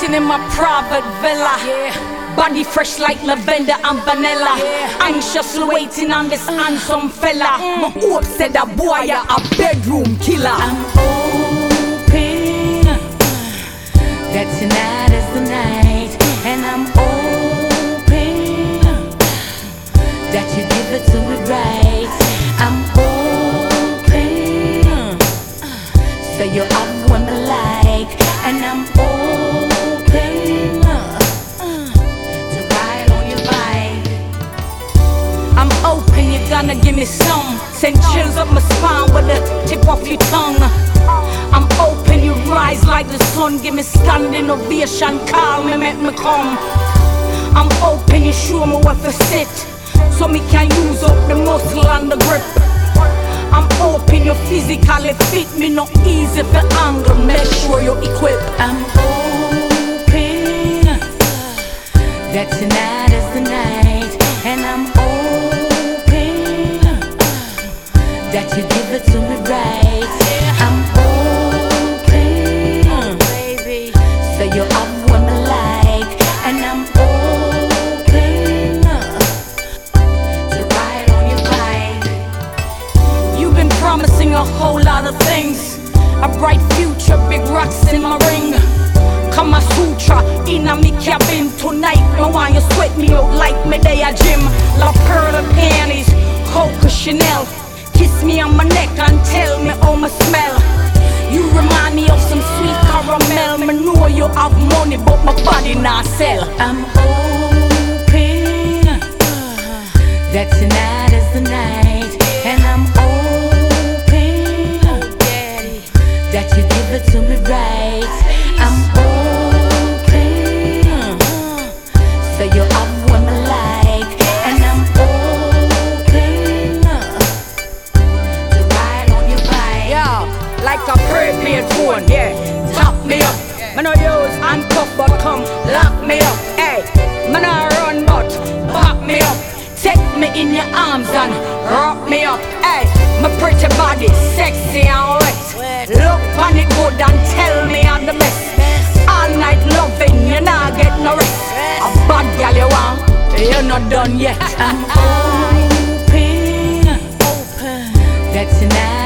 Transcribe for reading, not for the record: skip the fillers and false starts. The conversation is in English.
sitting in my private villa. Body fresh like lavender and vanilla. Anxiously waiting on this handsome fella. My hope said that boy a bedroom killer. I'm hoping that tonight is the night, and I'm hoping that you give it to me right. I'm hoping so you have one I like, and I'm hoping to ride on your bike. I'm open, you're gonna give me some. Send chills up my spine with the tip of your tongue. I'm open, you rise like the sun. Give me standing ovation, call me, make me come. I'm open, you show me where to sit, so me can use up the muscle and the grip. I'm open, you physically fit, me not easy for angle, make sure you're equipped. I'm hoping that tonight is the night, and I'm hoping that you give it to me right. I'm hoping, Baby, so you have one I like, and I'm hoping to ride on your bike. you've been promising a whole lot of things. A bright future, big rocks in my ring. Kama Sutra in a me cabin tonight. No want you sweat me out like me day a gym. La Pearl panties, Coco Chanel. Kiss me on my neck and tell me how me smell. You remind me of some sweet caramel. Me know you have money but my body not sell. I'm hoping that tonight is the night, and I'm hoping that you give it to me right. I'm hoping so you have one I like, and I'm hoping to ride on your bike. Yeah, like a prepaid phone, yeah. Top me up. Me no use handcuff but come lock me up. Hey, me no run but back me up. Take me in your arms and rock me up. Hey, my pretty body, sexy and wet. Look on it good and tell me I'm the best. All night loving, you not get no rest. A bad girl you want, you're not done yet. I'm hoping that tonight